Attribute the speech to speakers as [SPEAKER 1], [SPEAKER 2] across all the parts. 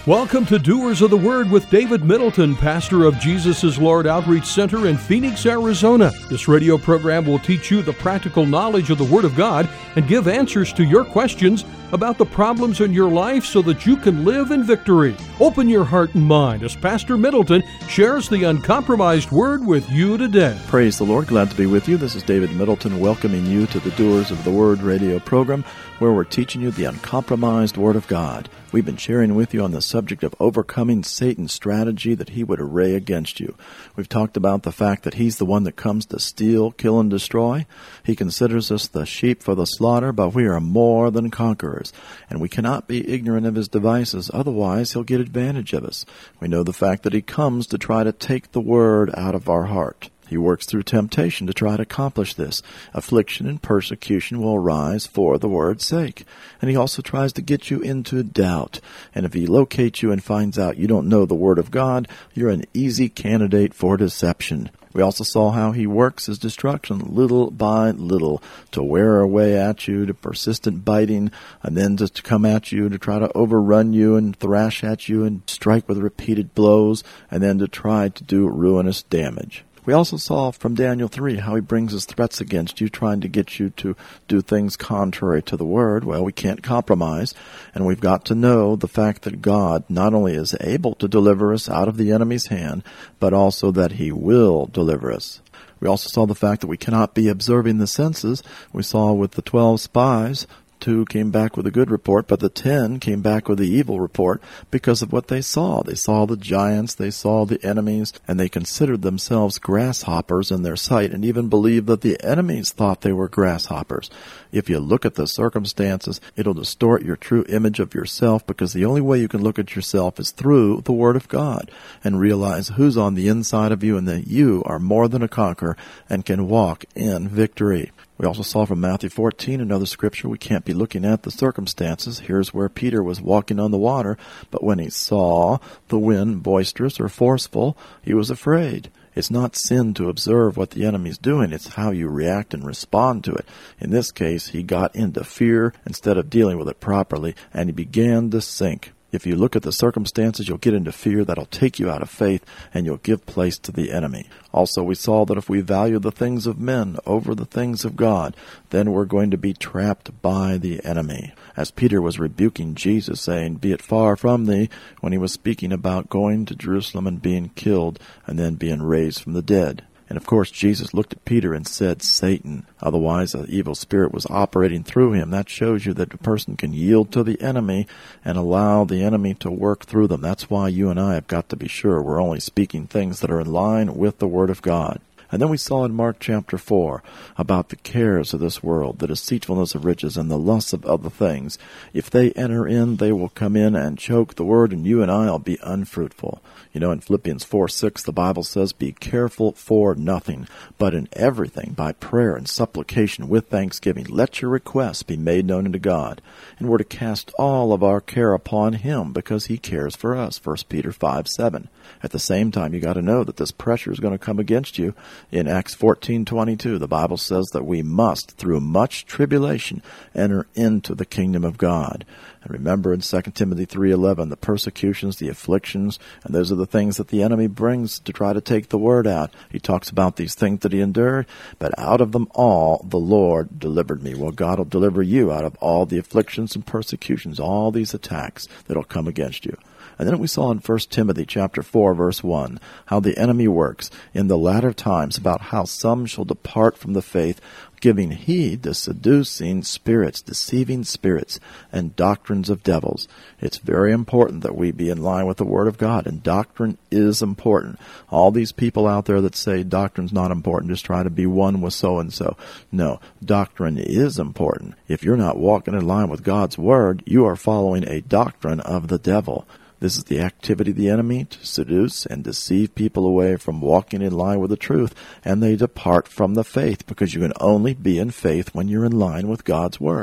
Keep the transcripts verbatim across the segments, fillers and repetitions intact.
[SPEAKER 1] Welcome to Doers of the Word with David Middleton, pastor of Jesus is Lord Outreach Center in Phoenix, Arizona. This radio program will teach you the practical knowledge of the Word of God and give answers to your questions about the problems in your life so that you can live in victory. Open your heart and mind as Pastor Middleton shares the uncompromised Word with you today.
[SPEAKER 2] Praise the Lord. Glad to be with you. This is David Middleton welcoming you to the Doers of the Word radio program, where we're teaching you the uncompromised Word of God. We've been sharing with you on the subject of overcoming Satan's strategy that he would array against you. We've talked about the fact that he's the one that comes to steal, kill, and destroy. He considers us the sheep for the slaughter, but we are more than conquerors. And we cannot be ignorant of his devices, otherwise he'll get advantage of us. We know the fact that he comes to try to take the Word out of our heart. He works through temptation to try to accomplish this. Affliction and persecution will arise for the Word's sake. And he also tries to get you into doubt. And if he locates you and finds out you don't know the Word of God, you're an easy candidate for deception. We also saw how he works his destruction little by little to wear away at you, to persistent biting, and then just to come at you to try to overrun you and thrash at you and strike with repeated blows, and then to try to do ruinous damage. We also saw from Daniel three how he brings his threats against you, trying to get you to do things contrary to the Word. Well, we can't compromise, and we've got to know the fact that God not only is able to deliver us out of the enemy's hand, but also that he will deliver us. We also saw the fact that we cannot be observing the senses. We saw with the twelve spies, two came back with a good report, but the ten came back with the evil report because of what they saw. They saw the giants, they saw the enemies, and they considered themselves grasshoppers in their sight, and even believed that the enemies thought they were grasshoppers. If you look at the circumstances, it'll distort your true image of yourself, because the only way you can look at yourself is through the Word of God and realize who's on the inside of you and that you are more than a conqueror and can walk in victory. We also saw from Matthew fourteen, another scripture, we can't be looking at the circumstances. Here's where Peter was walking on the water, but when he saw the wind boisterous or forceful, he was afraid. It's not sin to observe what the enemy's doing. It's how you react and respond to it. In this case, he got into fear instead of dealing with it properly, and he began to sink. If you look at the circumstances, you'll get into fear that'll take you out of faith, and you'll give place to the enemy. Also, we saw that if we value the things of men over the things of God, then we're going to be trapped by the enemy. As Peter was rebuking Jesus, saying, "Be it far from thee," when he was speaking about going to Jerusalem and being killed and then being raised from the dead. And of course, Jesus looked at Peter and said, "Satan." Otherwise, an evil spirit was operating through him. That shows you that a person can yield to the enemy and allow the enemy to work through them. That's why you and I have got to be sure we're only speaking things that are in line with the Word of God. And then we saw in Mark chapter four about the cares of this world, the deceitfulness of riches, and the lusts of other things. If they enter in, they will come in and choke the word, and you and I will be unfruitful. You know, in Philippians four six, the Bible says, "Be careful for nothing, but in everything, by prayer and supplication with thanksgiving, let your requests be made known unto God." And we're to cast all of our care upon him, because he cares for us, First Peter five seven. At the same time, you got to know that this pressure is going to come against you. In Acts fourteen twenty-two, the Bible says that we must, through much tribulation, enter into the kingdom of God. And remember in Second Timothy three eleven, the persecutions, the afflictions, and those are the things that the enemy brings to try to take the Word out. He talks about these things that he endured, but out of them all the Lord delivered me. Well, God will deliver you out of all the afflictions and persecutions, all these attacks that will come against you. And then we saw in First Timothy chapter four, verse one, how the enemy works in the latter times, about how some shall depart from the faith, giving heed to seducing spirits, deceiving spirits, and doctrines of devils. It's very important that we be in line with the Word of God, and doctrine is important. All these people out there that say doctrine's not important, just try to be one with so-and-so. No, doctrine is important. If you're not walking in line with God's Word, you are following a doctrine of the devil. This is the activity of the enemy to seduce and deceive people away from walking in line with the truth, and they depart from the faith, because you can only be in faith when you're in line with God's Word.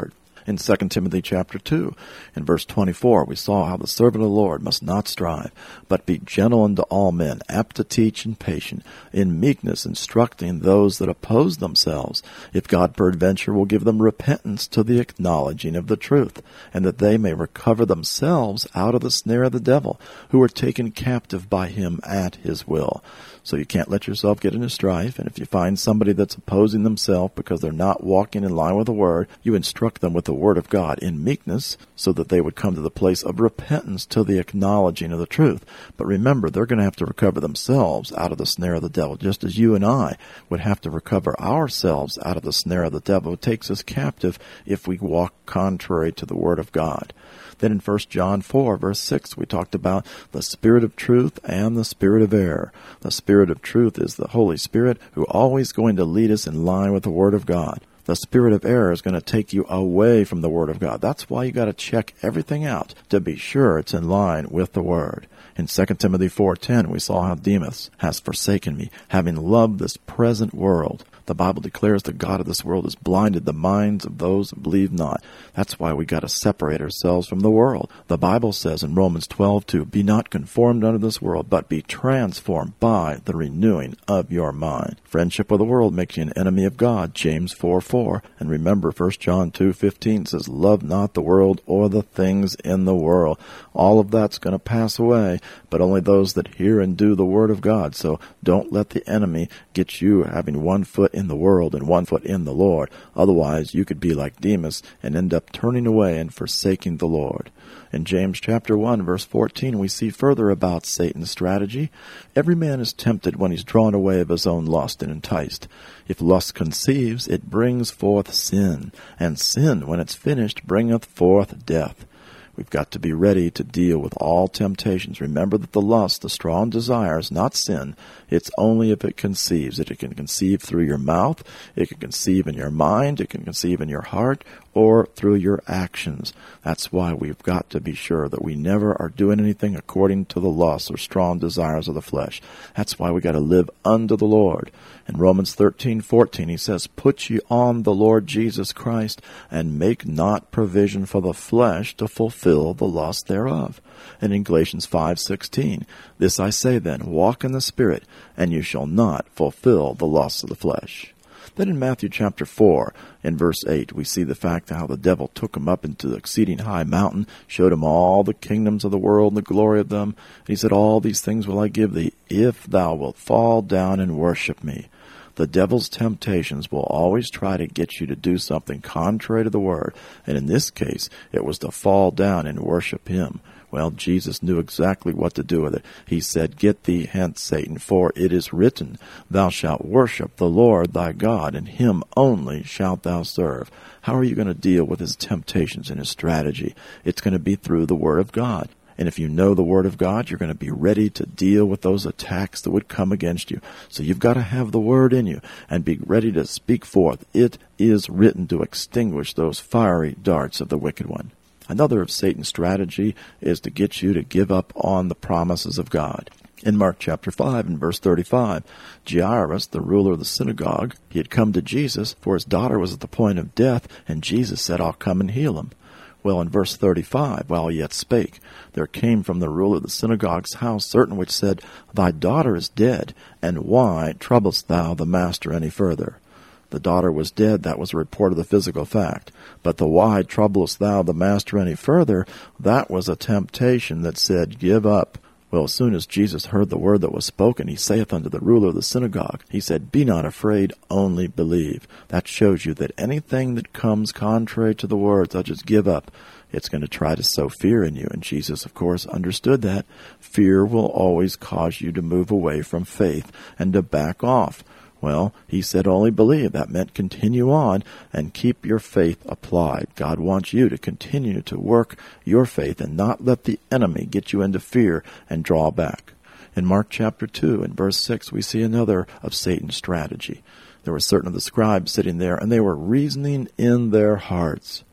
[SPEAKER 2] In Second Timothy chapter two, in verse twenty-four, we saw how the servant of the Lord must not strive, but be gentle unto all men, apt to teach and patient, in meekness instructing those that oppose themselves, if God peradventure will give them repentance to the acknowledging of the truth, and that they may recover themselves out of the snare of the devil, who are taken captive by him at his will. So you can't let yourself get into strife, and if you find somebody that's opposing themselves because they're not walking in line with the Word, you instruct them with the Word of God in meekness, so that they would come to the place of repentance to the acknowledging of the truth. But remember, they're going to have to recover themselves out of the snare of the devil, just as you and I would have to recover ourselves out of the snare of the devil, who takes us captive if we walk contrary to the Word of God. Then in First John four, verse six, we talked about the Spirit of truth and the Spirit of error. The Spirit of truth is the Holy Spirit, who always going to lead us in line with the Word of God. The spirit of error is going to take you away from the Word of God. That's why you got to check everything out to be sure it's in line with the Word. In Second Timothy four ten, we saw how Demas has forsaken me, having loved this present world. The Bible declares the God of this world has blinded the minds of those who believe not. That's why we got to separate ourselves from the world. The Bible says in Romans twelve two, be not conformed unto this world, but be transformed by the renewing of your mind. Friendship with the world makes you an enemy of God, James four four. And remember, First John two fifteen says, love not the world or the things in the world. All of that's going to pass away, but only those that hear and do the Word of God. So don't let the enemy get you having one foot in the world and one foot in the Lord. Otherwise, you could be like Demas and end up turning away and forsaking the Lord. In James chapter one, verse fourteen, we see further about Satan's strategy. Every man is tempted when he's drawn away of his own lust and enticed. If lust conceives, it brings forth sin, and sin, when it's finished, bringeth forth death. We've got to be ready to deal with all temptations. Remember that the lust, the strong desire, is not sin. It's only if it conceives. It can conceive through your mouth, it can conceive in your mind, it can conceive in your heart, or through your actions. That's why we've got to be sure that we never are doing anything according to the lusts or strong desires of the flesh. That's why we got to live unto the Lord. In Romans thirteen fourteen, he says, put ye on the Lord Jesus Christ, and make not provision for the flesh to fulfill the lust thereof. And in Galatians five sixteen, this I say then, walk in the Spirit, and you shall not fulfill the lusts of the flesh. Then in Matthew chapter four, in verse eight, we see the fact how the devil took him up into the exceeding high mountain, showed him all the kingdoms of the world and the glory of them. And he said, all these things will I give thee, if thou wilt fall down and worship me. The devil's temptations will always try to get you to do something contrary to the Word. And in this case, it was to fall down and worship him. Well, Jesus knew exactly what to do with it. He said, get thee hence, Satan, for it is written, thou shalt worship the Lord thy God, and him only shalt thou serve. How are you going to deal with his temptations and his strategy? It's going to be through the Word of God. And if you know the Word of God, you're going to be ready to deal with those attacks that would come against you. So you've got to have the Word in you and be ready to speak forth. It is written to extinguish those fiery darts of the wicked one. Another of Satan's strategy is to get you to give up on the promises of God. In Mark chapter five and verse thirty-five, Jairus, the ruler of the synagogue, he had come to Jesus, for his daughter was at the point of death, and Jesus said, I'll come and heal him. Well, in verse thirty-five, while he yet spake, there came from the ruler of the synagogue's house certain which said, Thy daughter is dead, and why troublest thou the master any further? The daughter was dead, that was a report of the physical fact. But the why troublest thou the master any further, that was a temptation that said, Give up. Well, as soon as Jesus heard the word that was spoken, he saith unto the ruler of the synagogue, he said, Be not afraid, only believe. That shows you that anything that comes contrary to the word, such as give up, it's going to try to sow fear in you. And Jesus, of course, understood that. Fear will always cause you to move away from faith and to back off. Well, he said only believe. That meant continue on and keep your faith applied. God wants you to continue to work your faith and not let the enemy get you into fear and draw back. In Mark chapter two and verse six, we see another of Satan's strategy. There were certain of the scribes sitting there, and they were reasoning in their hearts.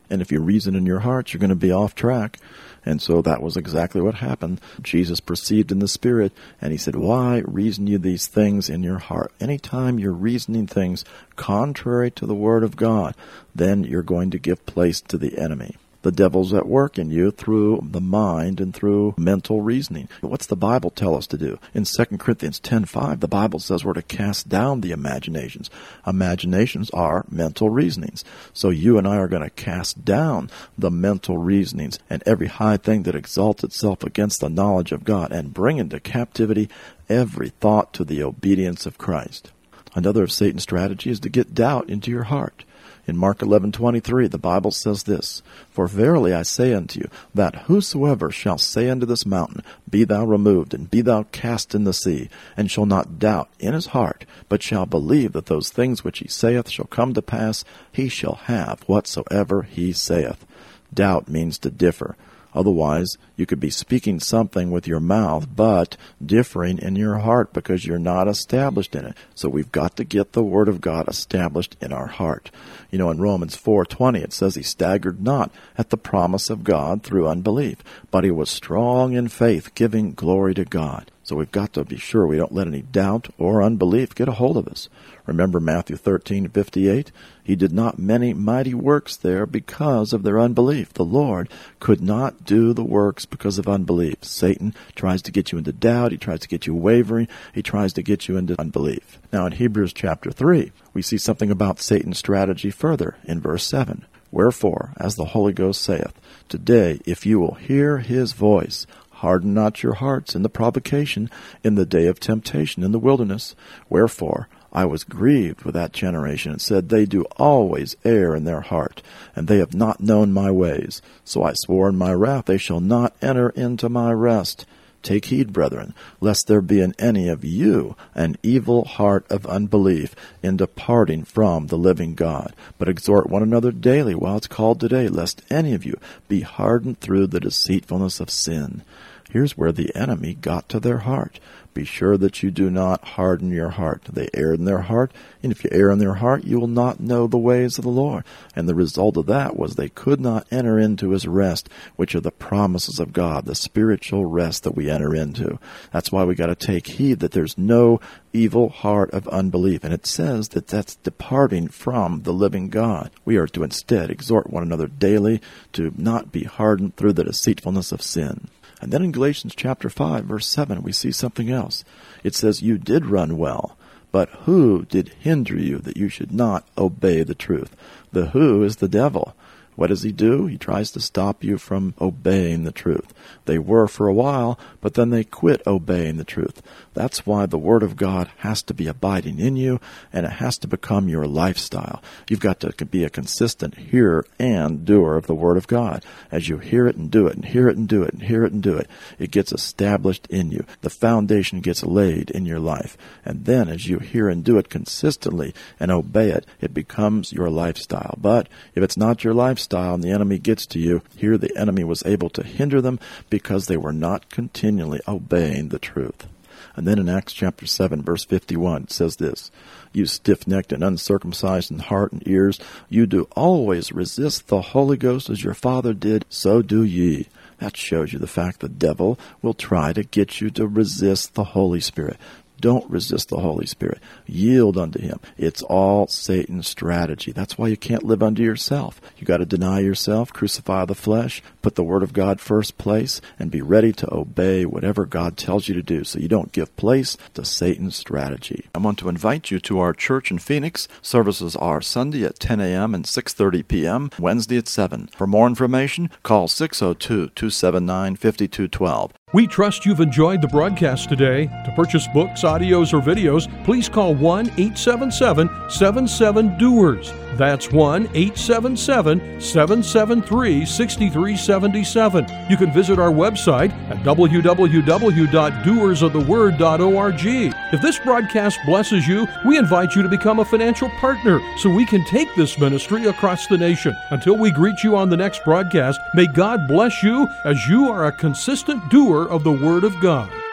[SPEAKER 2] And if you reason in your heart, you're going to be off track. And so that was exactly what happened. Jesus perceived in the Spirit, and he said, why reason you these things in your heart? Anytime you're reasoning things contrary to the Word of God, then you're going to give place to the enemy. The devil's at work in you through the mind and through mental reasoning. What's the Bible tell us to do? In Second Corinthians ten five, the Bible says we're to cast down the imaginations. Imaginations are mental reasonings. So you and I are going to cast down the mental reasonings and every high thing that exalts itself against the knowledge of God, and bring into captivity every thought to the obedience of Christ. Another of Satan's strategy is to get doubt into your heart. In Mark eleven twenty-three, the Bible says this, For verily I say unto you, that whosoever shall say unto this mountain, Be thou removed, and be thou cast in the sea, and shall not doubt in his heart, but shall believe that those things which he saith shall come to pass, he shall have whatsoever he saith. Doubt means to differ. Otherwise, you could be speaking something with your mouth, but differing in your heart because you're not established in it. So we've got to get the Word of God established in our heart. You know, in Romans four twenty, it says he staggered not at the promise of God through unbelief, but he was strong in faith, giving glory to God. So we've got to be sure we don't let any doubt or unbelief get a hold of us. Remember Matthew thirteen fifty-eight? He did not many mighty works there because of their unbelief. The Lord could not do the works because of unbelief. Satan tries to get you into doubt. He tries to get you wavering. He tries to get you into unbelief. Now in Hebrews chapter three, we see something about Satan's strategy further in verse seven. Wherefore, as the Holy Ghost saith, Today, if you will hear his voice, harden not your hearts in the provocation in the day of temptation in the wilderness. Wherefore, I was grieved with that generation, and said, They do always err in their heart, and they have not known my ways. So I swore in my wrath, They shall not enter into my rest. Take heed, brethren, lest there be in any of you an evil heart of unbelief in departing from the living God. But exhort one another daily while it's called today, lest any of you be hardened through the deceitfulness of sin. Here's where the enemy got to their heart. Be sure that you do not harden your heart. They erred in their heart, and if you err in their heart, you will not know the ways of the Lord. And the result of that was they could not enter into his rest, which are the promises of God, the spiritual rest that we enter into. That's why we got to take heed that there's no evil heart of unbelief. And it says that that's departing from the living God. We are to instead exhort one another daily to not be hardened through the deceitfulness of sin. And then in Galatians chapter five, verse seven, we see something else. It says, You did run well, but who did hinder you that you should not obey the truth? The who is the devil. What does he do? He tries to stop you from obeying the truth. They were for a while, but then they quit obeying the truth. That's why the Word of God has to be abiding in you, and it has to become your lifestyle. You've got to be a consistent hearer and doer of the Word of God. As you hear it and do it, and hear it and do it, and hear it and do it, it gets established in you. The foundation gets laid in your life. And then as you hear and do it consistently and obey it, it becomes your lifestyle. But if it's not your lifestyle, Style and the enemy gets to you, here the enemy was able to hinder them because they were not continually obeying the truth. And then in Acts chapter seven, verse fifty-one, it says this, You stiff-necked and uncircumcised in heart and ears, you do always resist the Holy Ghost as your father did, so do ye. That shows you the fact the devil will try to get you to resist the Holy Spirit. Don't resist the Holy Spirit. Yield unto him. It's all Satan's strategy. That's why you can't live unto yourself. You got to deny yourself, crucify the flesh, put the Word of God first place, and be ready to obey whatever God tells you to do so you don't give place to Satan's strategy. I want to invite you to our church in Phoenix. Services are Sunday at ten a.m. and six thirty p.m., Wednesday at seven. For more information, call six oh two, two seven nine, five two one two.
[SPEAKER 1] We trust you've enjoyed the broadcast today. To purchase books, audios, or videos, please call one eight seven seven, seven seven, D O E R S. That's one eight seven seven, seven seven three, six three seven seven. You can visit our website at w w w dot doers of the word dot org. If this broadcast blesses you, we invite you to become a financial partner so we can take this ministry across the nation. Until we greet you on the next broadcast, may God bless you as you are a consistent doer of the Word of God.